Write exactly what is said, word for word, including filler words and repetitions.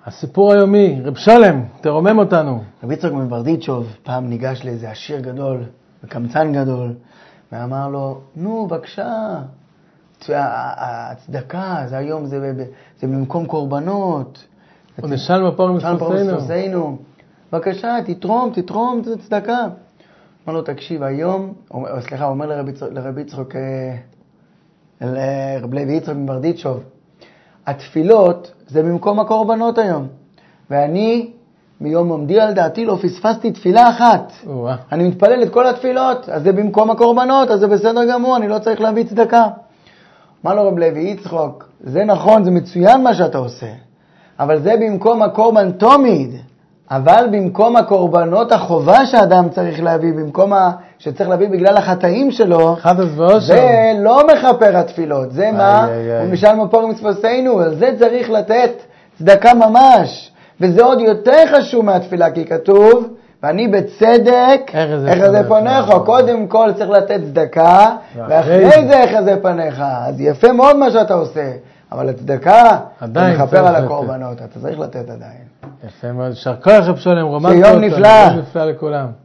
הסיפור היומי, רב שלם, תרומם אותנו. רבי יצחק מברדיצ'וב פעם ניגש לאיזה עשיר גדול, וקמצן גדול, ואמר לו, נו, בבקשה, הצדקה, זה היום, זה, זה במקום קורבנות. ונשאל מפור מספוסנו. בבקשה, תתרום, תתרום, זה צדקה. אמר לו, תקשיב, היום, סליחה, הוא אומר לרבי יצחק, לרבי יצחק מברדיצ'וב, התפילות זה במקום הקורבנות היום. ואני מיום עומדי על דעתי לא פספסתי תפילה אחת. ווא. אני מתפלל את כל התפילות, אז זה במקום הקורבנות, אז זה בסדר גמור, אני לא צריך להביא צדקה. אמר לו רב לוי יצחק, זה נכון, זה מצוין מה שאתה עושה, אבל זה במקום הקורבן תמיד, אבל במקום הקורבנות החובה שאדם צריך להביא, במקום ה... שצריך להביא בגלל החטאים שלו, זה לא מחפר התפילות, זה מה? הוא משל מפור מצפוסנו, על זה צריך לתת צדקה ממש, וזה עוד יותר חשוב מהתפילה, כי כתוב, ואני בצדק, איך זה פניך, קודם כל צריך לתת צדקה, ואחרי זה איך זה פניך, אז יפה מאוד מה שאתה עושה, אבל הצדקה, זה מחפר על הקורבנות, אתה צריך לתת עדיין. יפה מאוד, שרקוח רב שלם, רומנטות, שיום נפלא. נפלא לכולם.